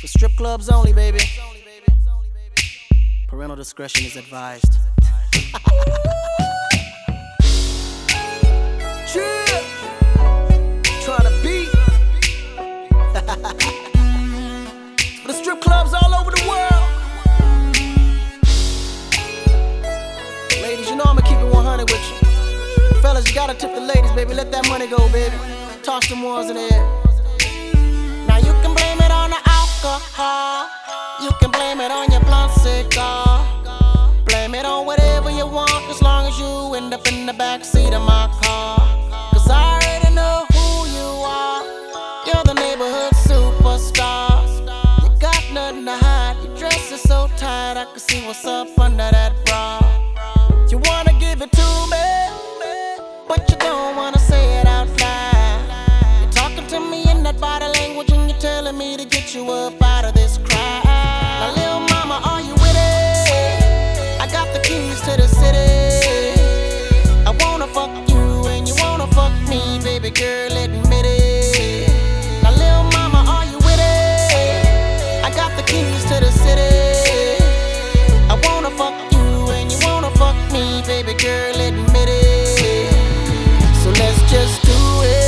For strip clubs only, baby. Parental discretion is advised. Chill. Trying to beat. For the strip clubs all over the world. Ladies, you know I'ma keep it 100 with you. Fellas, you gotta tip the ladies, baby. Let that money go, baby. Toss them ones in the air. Now you can blame it on the alcohol. You can blame it on your blunt cigar. Blame it on whatever you want, as long as you end up in the backseat of my car. Cause I already know who you are. You're the neighborhood superstar. You got nothing to hide. Your dress is so tight, I can see what's up under that bra. You wanna give it to me, but you don't wanna say it out loud. You're talking to me in that body language, and you're telling me to get you up out of this crowd. Now, little mama, are you with it? I got the keys to the city. I wanna fuck you and you wanna fuck me, baby girl, admit it. Now, little mama, are you with it? I got the keys to the city. I wanna fuck you and you wanna fuck me, baby girl, admit it. So let's just do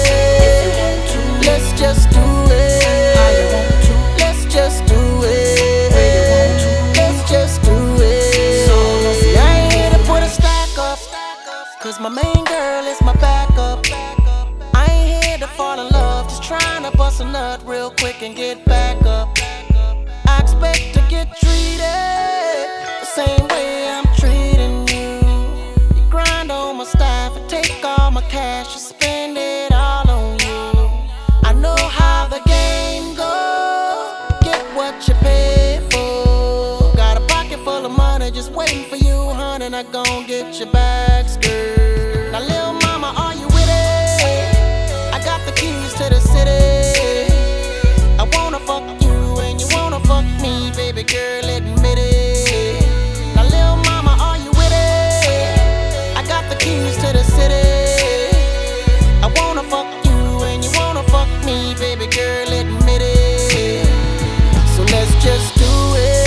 it. Let's just do it. Let's just do it. Let's just do it. See, I ain't here to put a stack up, cause my main girl is my backup. I ain't here to fall in love, just trying to bust a nut real quick and get back up. I expect to get treated the same way I'm treating you. You grind on my staff and take all my cash, you spend it all on you. I know how the game goes, get what you pay for. Got a pocket full of money just waiting for you, honey, not gon' get your back skirt. Now, little mama, are you with it? I got the keys to the city. I wanna fuck you and you wanna fuck me, baby girl, admit it. Now, little mama, are you with it? I got the keys to the city. I wanna fuck you and you wanna fuck me, baby girl, admit it. So let's just do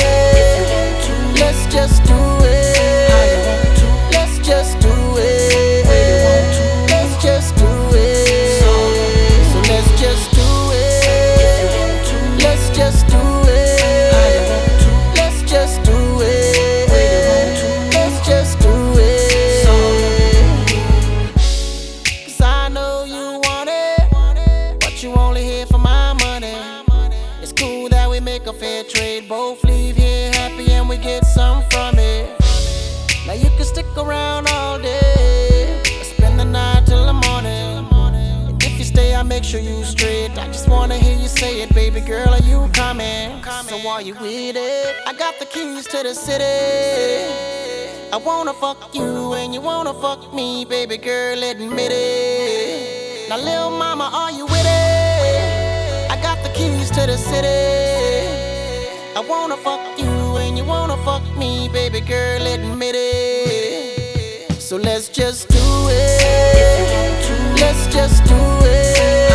it. Let's just do it. Let's just do it. Let's just do it. So let's just do it. Let's just do it. Let's just do it. Let's just do it. Cause I know you want it, but you only here for my money. It's cool that we make a fair trade, both leave here happy and we get some from it. Now you can stick around all day, or spend the night till the morning. And if you stay, I make sure you straight. I just wanna hear you say it, baby girl, are you coming? So are you with it? I got the keys to the city. I wanna fuck you and you wanna fuck me, baby girl, admit it. Now, little mama, are you with it? I got the keys to the city. I wanna fuck you and you wanna fuck me, baby girl, admit it. So let's just do it. Let's just do it.